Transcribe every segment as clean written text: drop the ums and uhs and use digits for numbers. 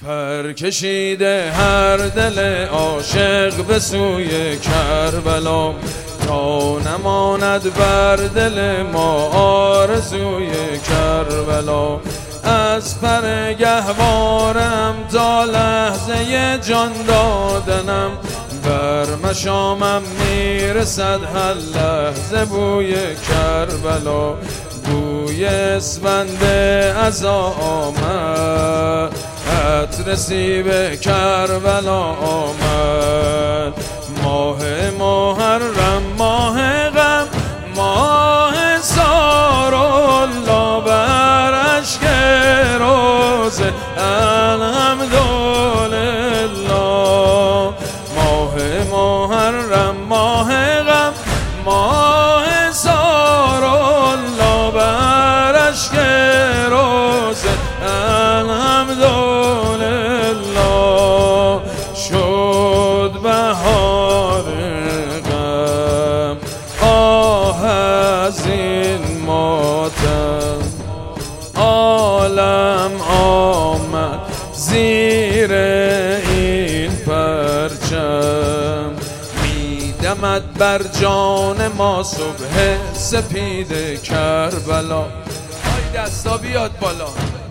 پر کشیده هر دل عاشق به سوی کربلا، تا نماند بر دل ما آرزوی کربلا. از پر گهوارم تا لحظه جان دادنم، بر مشامم میرسد هر لحظه بوی کربلا. بوی اسفند عزا آمد، عطر سیب کربلا آمد. ماه محرم، ماه غم، ماه سارالله، بر اشک روزه الحمدلله. ماه محرم، ماه غم، ماه سارالله، بر اشک روزه الحمدلله. شد بهار غم، آه از این ماتم، عالم آمد زیر این پرچم. میدمد بر جان ما صبح سپید کربلا. ای دستا بیاد بالا.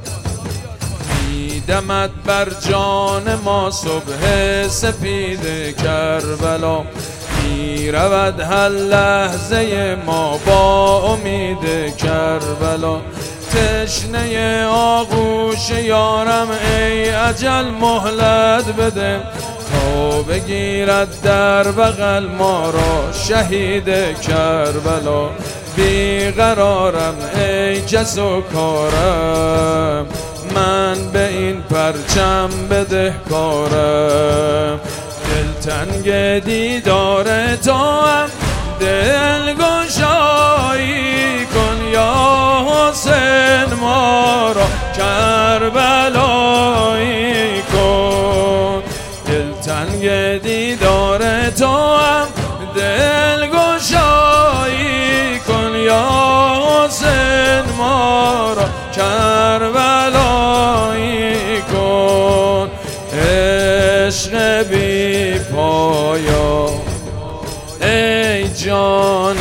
میدمد بر جان ما صبح سپید کربلا. میرود هر لحظه ما با امید کربلا. تشنه آغوش یارم ای اجل مهلت بده، تا بگیرد در بغل ما را شهید کربلا. بیقرارم ای کس و کارم، من به این پرچم بدهکارم. دلتنگ دیدار تو هم دلگشایی کن یا حسین، ما را کربلایی کن. دلتنگ دیدار تو هم دلگشایی کن یا حسین، ما را کربلایی کن. عشق بی پایا ای جان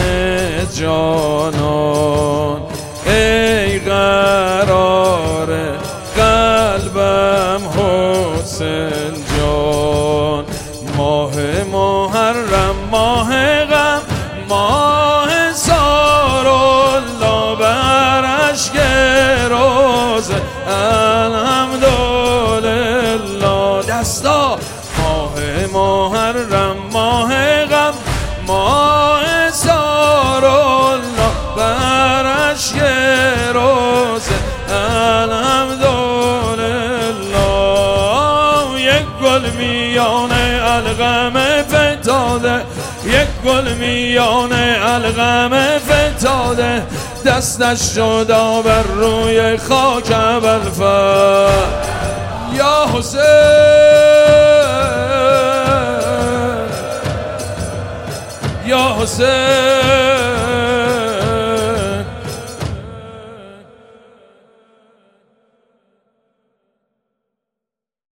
جانان، ای قرار قلبم حسین جان. ماه محرم، ماه غم، ماه سارالله، بر اشک روزه الحمدلله. دستا. ماه محرم، ماه غم، ماه سارالله، بر اشک روزه الحمدلله. یک گل میان الغم فتاده، یک گل میان الغم فتاده، دستش شد بر روی خاک ابوالفضل. یا حسین، یا حسین.